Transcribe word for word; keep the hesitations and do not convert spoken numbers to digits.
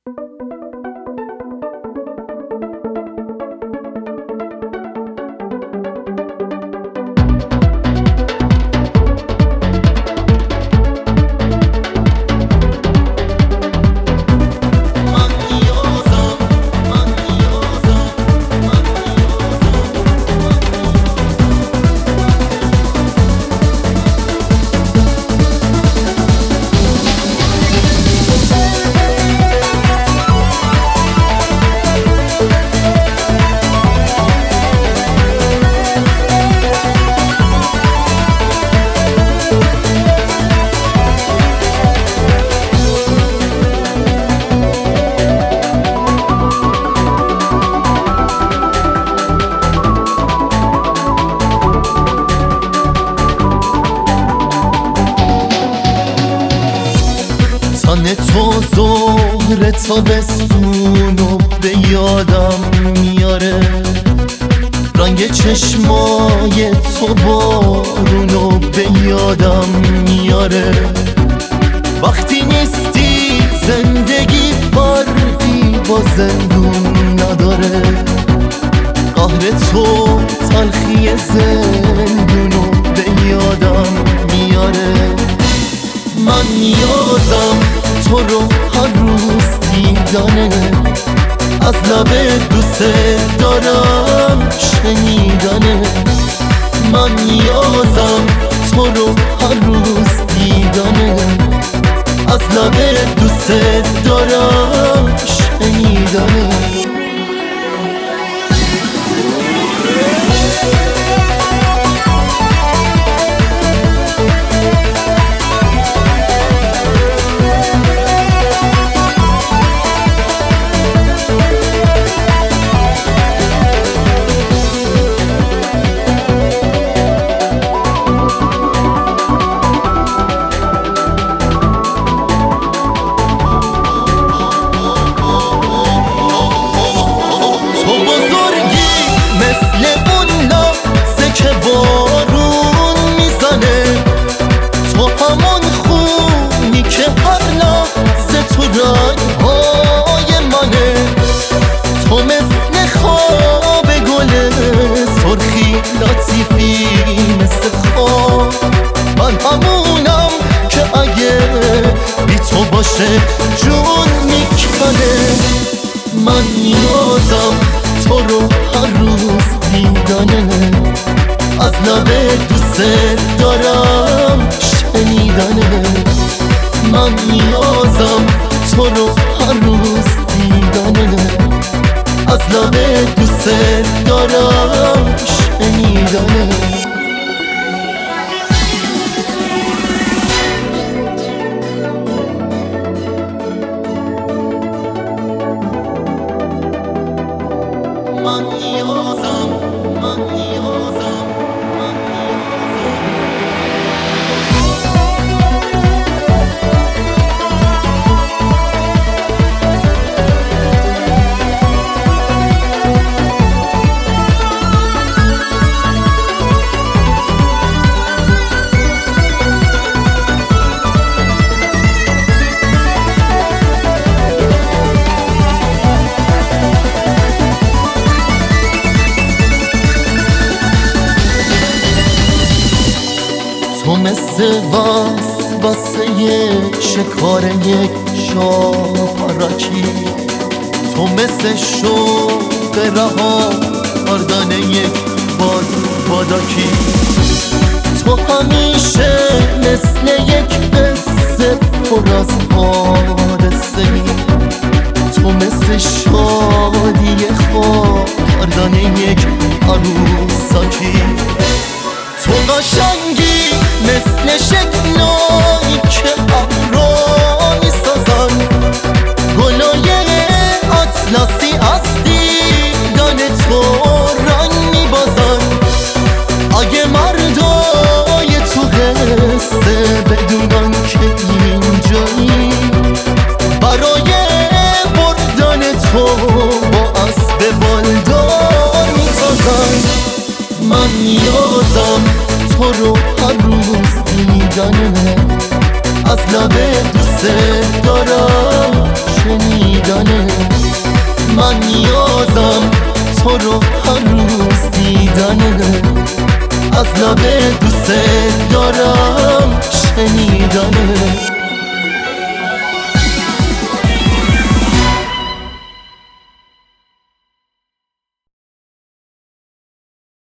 تن تو ظهر تابستونو به یادم میاره، رنگ چشمای تو بارونو به یادم میاره. وقتی نیستی زندگی فرقی با زندون نداره، قهر تو تلخی زندونو به یادم میاره. من نیازم تو رو هر روز دیدنه، از لب دوست دارم شنیدنه. من نیازم تو رو هر روز دیدنه، از لب دوست دارم شنیدنه. لطیفی مثل خواب، من همونم که اگه بی تو باشه جون میکنه. من نیازم تو رو هر روز دیدنه، از لب دوست دارم شنیدنه. من نیازم تو رو هر روز دیدنه، از لب دوست دارم شنیدنه. من نیازم من نیازم من تو مثل واس واسه یک شکار یک شاپاراکی، تو مثل شوق رها کردن یک باد باداکی. تو همیشه مثل یک قصه پر از حادثه ای، تو مثل شادی خواب کردن یک عروساکی. تو قشنگی مثل شکلایی که ابرا میسازن، گلای اطلسی از دیدن تو رنگ میبازن. اگه مردای تو قصه بدونن که اینجایی، برای بردن تو با اسب بالدار میتازن. من نیازم تو رو هر روز دیدنه، از لب دوست دارم شنیدنه. من نیازم تو رو هر روز دیدنه. از لب دوست دارم